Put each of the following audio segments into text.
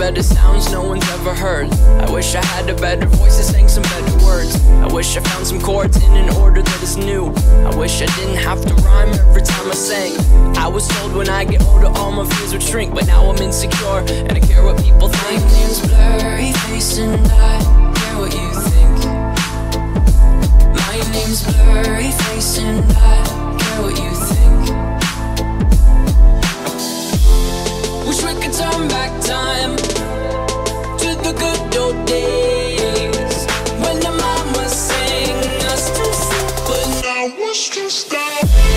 better sounds no one's ever heard. I wish I had a better voice that sang some better words. I wish I found some chords in an order that is new. I wish I didn't have to rhyme every time I sang. I was told when I get older all my fears would shrink, but now I'm insecure and I care what people think. My name's Blurry Face and I care what you think. My name's Blurry Face and I care what you think. Wish we could turn back time to the good old days when the mama sang us to sleep, but now it's just that.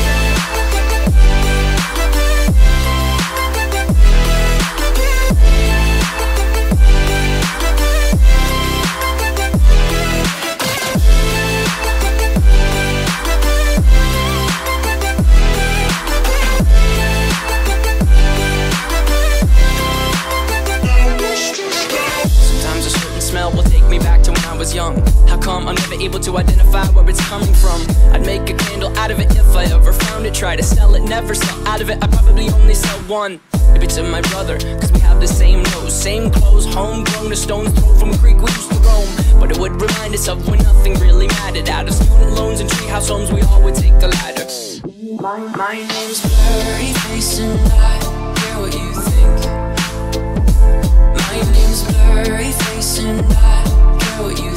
Young. How come I'm never able to identify where it's coming from? I'd make a candle out of it if I ever found it. Try to sell it, never sell out of it. I probably only sell one. Maybe to my brother, cause we have the same nose, same clothes, homegrown, a stone's throw from a creek we used to roam. But it would remind us of when nothing really mattered. Out of student loans and treehouse homes, we all would take the ladder. My name's Blurry Face and I care what you think. My name's Blurry Face and I care what you think.